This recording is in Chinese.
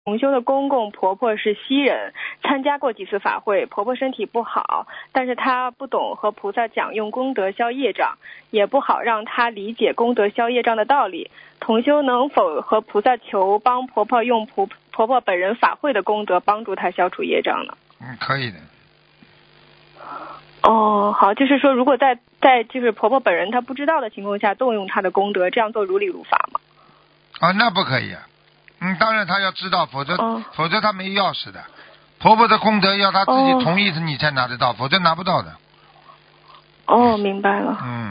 同修的公公婆婆是西人，参加过几次法会，婆婆身体不好，但是她不懂和菩萨讲用功德消业障，也不好让她理解功德消业障的道理。同修能否和菩萨求帮婆婆用婆婆本人法会的功德帮助她消除业障呢？ 可以的。 哦，好，就是说如果在就是婆婆本人她不知道的情况下动用她的功德，这样做如理如法吗？ 那不可以啊。当然她要知道，否则她没钥匙的。婆婆的功德要她自己同意你才拿得到，否则拿不到的。 明白了。